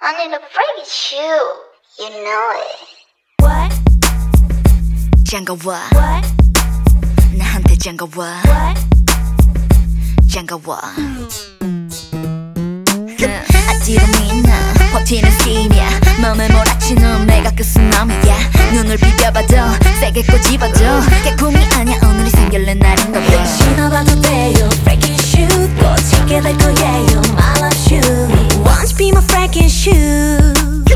I need a freaky shoe. You know it. What? 장가와 What? 나한테 장가와 What? 장가와 아찔함이나 버티는 스킨이야 맘을 몰아치는 내가 그 쓰나미야 눈을 비벼봐도 세게 꼬집어도 개꿈이 아니야 오늘이 생길래 날인가 봐 신어봐도 돼요 Freaking shoe 꽂히게 될 거예요 My love shoe Won't you be my freaking shoe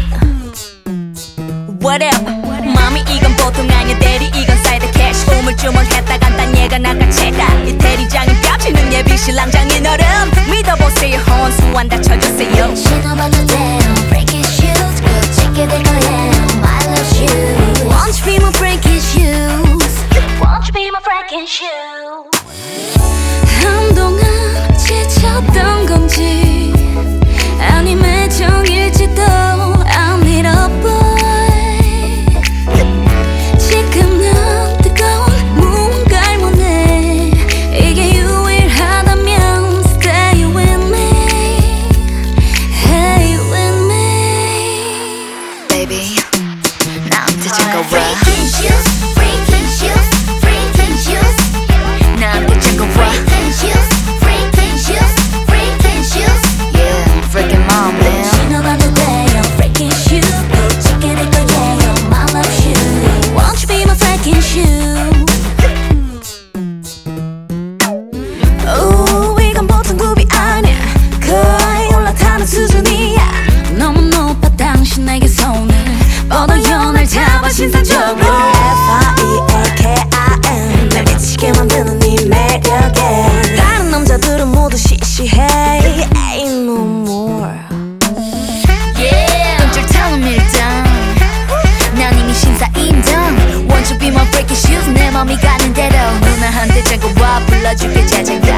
What up? 맘이 이건 보통 아니야 대리 이건 사이드 캐시 우물쭈물했다간 딴 얘가 낚아채다 이 대리장은 깝치는 예비 신랑장인 얼음 믿어보세요 혼수한 다 쳐주세요 신어봐도 돼요. Freaky shoes. 꽂히게 될 거예요. My love shoes. Won't you be my freaking shoes Won't you be my freaking shoe 한동안 지쳤던 건지 아님 애정일지도 I'm little boy 지금 난 뜨거운 무언가를 원해 이게 유일하다면 Stay with me Hey with me Baby 나한테 장가와 Freaky shoes. Freaky shoes. Freaky shoes. 나한테 장가와 Freaky shoes. Freaky shoes. Freaky shoes. Yeah freaking mom man 신어봐도 돼요 Freaking shoe 꽂히게 될 거예요 My love shoe Won't you be my freaking shoe 오 이건 보통 굽이 아니야 거의 올라타는 수준이야 너무 높아 당신 내게 손을 뻗어요 날 잡아 신사적으로 F-I-E-A-K-I-N 날 미치게 만드는 네 매력에 다른 남자들은 모두 시시해 Ain't no more 끈줄 타는 밀당 난 이미 신사임당 Want you be my freaking shoes 내 맘이 가는 대로 누나한테 장가와 불러줄게 자장가